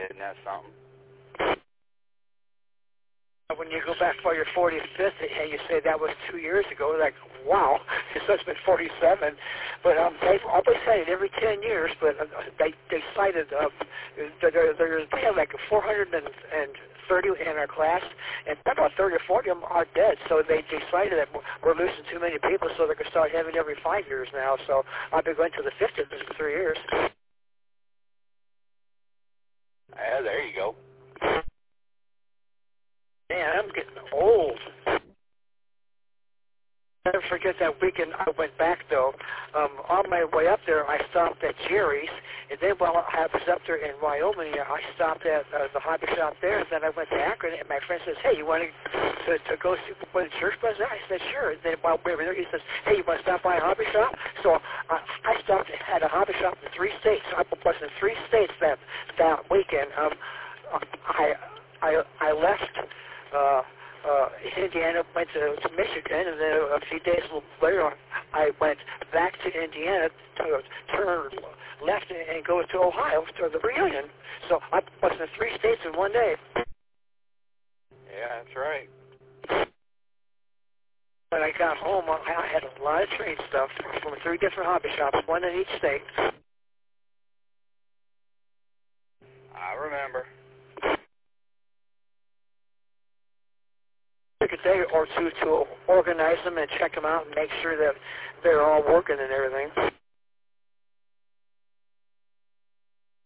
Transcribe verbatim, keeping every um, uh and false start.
Isn't that something? When you go back for your forty-fifth and you say that was two years ago, like, wow, so it's been forty-seven. But um, they've always cited every ten years, but uh, they they cited, uh, there, there, they have like four hundred thirty in our class, and about thirty or forty of them are dead. So they decided that we're losing too many people, so they're going to start having every five years now. So I've been going to the fiftieth for three years. Yeah, there you go. Man, I'm getting old. Never forget that weekend I went back, though. Um, on my way up there, I stopped at Jerry's, and then while I was up there in Wyoming, I stopped at uh, the hobby shop there, and then I went to Akron, and my friend says, hey, you want to, to go see what the church was? I said, sure. And then while we were there, he says, hey, you want to stop by a hobby shop? So uh, I stopped at a hobby shop in three states. I was in three states that, that weekend. Um, I, I, I left... Uh, uh, Indiana, went to, to Michigan, and then a few days later, I went back to Indiana to turn left and go to Ohio to the reunion. So I was in three states in one day. Yeah, that's right. When I got home, I had a lot of trade stuff from three different hobby shops, one in each state. I remember. Took a day or two to organize them and check them out and make sure that they're all working and everything.